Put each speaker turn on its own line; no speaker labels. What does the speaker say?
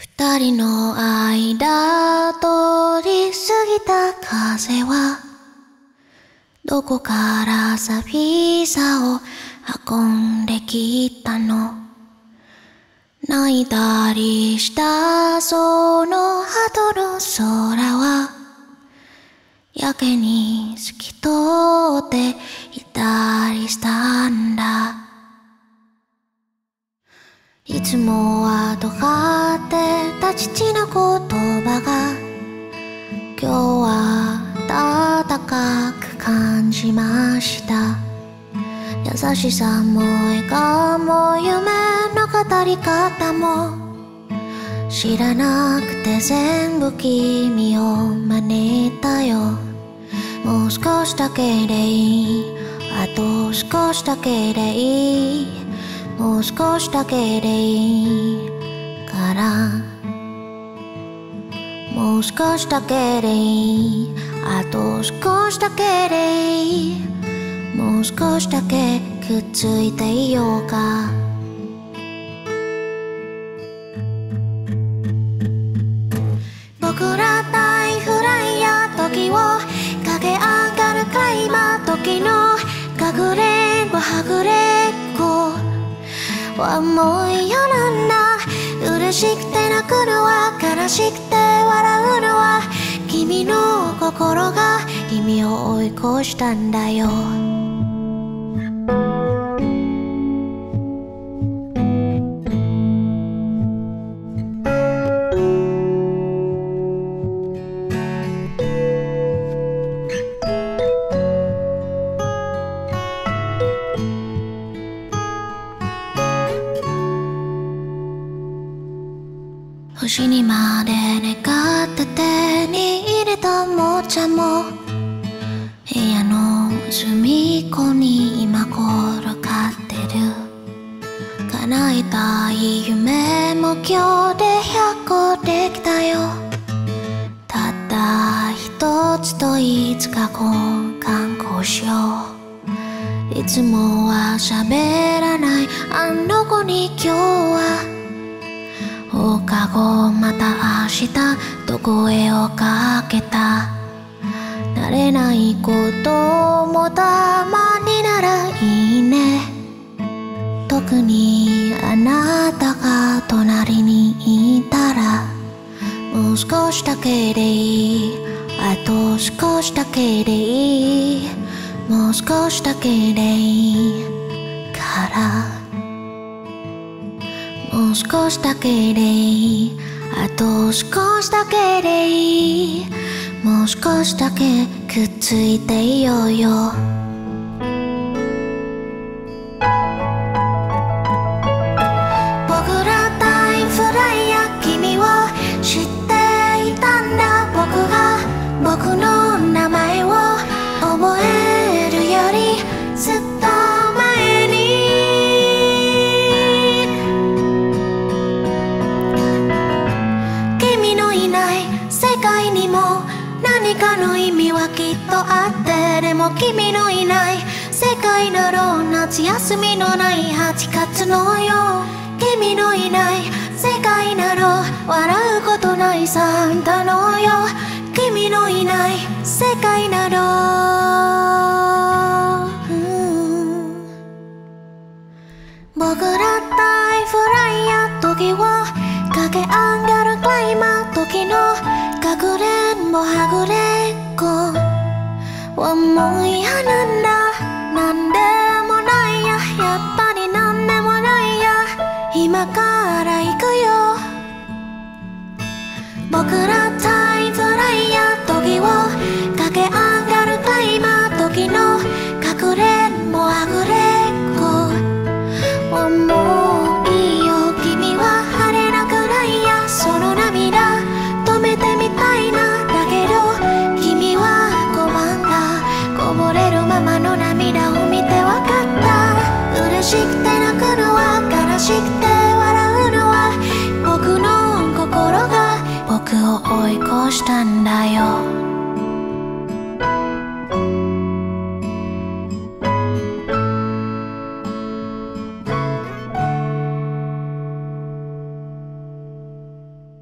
二人の間通り過ぎた風はどこから寂しさを運んできたの。泣いたりしたその後の空はやけに透き通っていたりしたんだ。いつもは尖ってた父の言葉が今日は温かく感じました。優しさも笑顔も夢の語り方も知らなくて全部君を真似たよ。もう少しだけでいい、あと少しだけでいい、もう少しだけでいいから、もう少しだけでいい、あと少しだけでいい、もう少しだけくっついていようか。僕ら大フライヤー時を駆け上がるか今時のかぐれんぼはぐれっこはもう嫌なんだ。嬉しくて泣くのは悲しくて笑うのは君の心が君を追い越したんだよ。星にまで願って手に入れたおもちゃも部屋の隅っこに今転がってる。叶えたい夢も今日で100個できたよ。たった一つといつか交換しよう。いつもは喋らないあの子に今日は放課後また明日と声をかけた。慣れないこともたまにならいいね。特にあなたが隣にいたらもう少しだけでいい、あと少しだけでいい、もう少しだけでいいから、もう少しだけでいい、あと少しだけでいい、もう少しだけくっついていようよ。僕ら大フライヤー君を知っていたんだ。僕が僕の名前を覚えるよりずっと前に世界にも何かの意味はきっとあって、でも君のいない世界だろう。夏休みのない8月のよう、君のいない世界だろう。笑うことないサンタのよう、君のいない世界だろう。僕ら大フライヤー時を駆け上がるクライマー時のかぐれんぼはぐれっこはもう嫌なんだ。なんでもないや、やっぱりなんでもないや、今から行くよ。僕らタイムフライヤー時を駆け上がるタイマー時のかぐれんぼはぐれっこはもういいよ。君は晴れなくないや、その涙止めてみたいな。だけど君は拒んだ。こぼれるままの涙を見てわかった。嬉しくて泣くのは悲しくて笑うのは僕の心が僕を追い越したんだ。